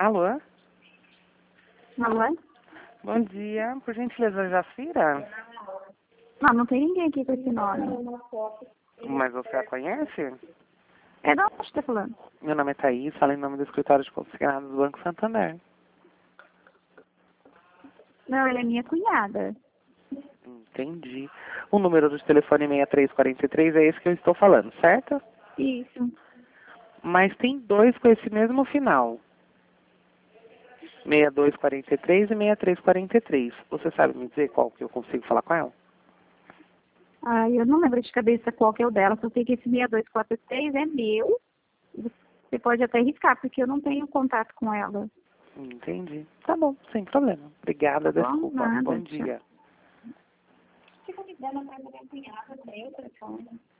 Alô? Alô? Bom dia. Por gentileza, Jacira? Não tem ninguém aqui com esse nome. Mas você a conhece? É de onde você está falando? Meu nome é Thaís, falo em nome do escritório de consignados do Banco Santander. Não, ela é minha cunhada. Entendi. O número do telefone 6343 é esse que eu estou falando, certo? Isso. Mas tem dois com esse mesmo final. 6243 e 6343. Você sabe me dizer qual que eu consigo falar com ela? Eu não lembro de cabeça qual que é o dela, só sei que esse 6243 é meu. Você pode até riscar, porque eu não tenho contato com ela. Entendi. Tá bom, sem problema. Obrigada, Bom, desculpa. nada, Bom tchau. dia. Fica ligando para minha cunhada, meu telefone.